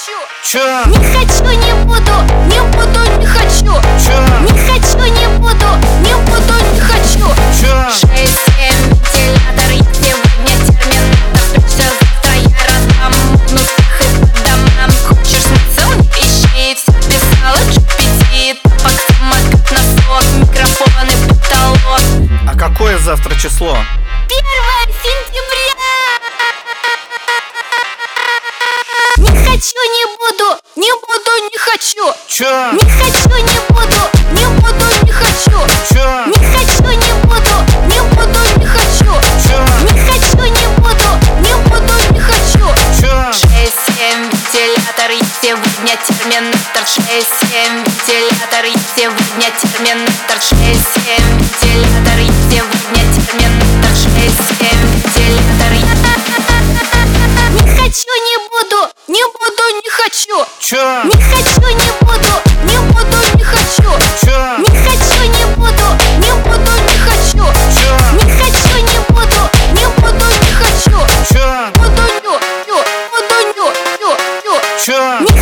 хочу. Чё? Не хочу, не буду, не буду, не хочу. Чё? Не хочу, не буду, не буду, не хочу. Чё? 6-7 вентилятор, я сегодня терминатор. Прячься, завтра я раздам мутных и по домам. Хочешь смысл, не ищи, все писала GPT. Топок, самокат, носок, микрофон и потолок. А какое завтра число? 1 сентября. Не хочу, не буду, не буду, не хочу. Чё? Не хочу, не буду, не буду, не хочу. Чё? Не хочу, не буду, не буду, не хочу. Чё? Не хочу, не буду, не буду, не хочу. Чё? 6-7 вентилятор, я сегодня терминатор. 6-7 вентилятор, я сегодня терминатор. 6-7 вентилятор, я сегодня терминатор. 6-7 вентилятор, не хочу, не буду, не буду, не хочу. Чё? Не хочу, не буду, не буду, не хочу. Чё? Не хочу, не буду, не буду, не хочу. Чё? Не хочу, не буду, не буду, не хочу. Чё? Буду, буду, Чё? не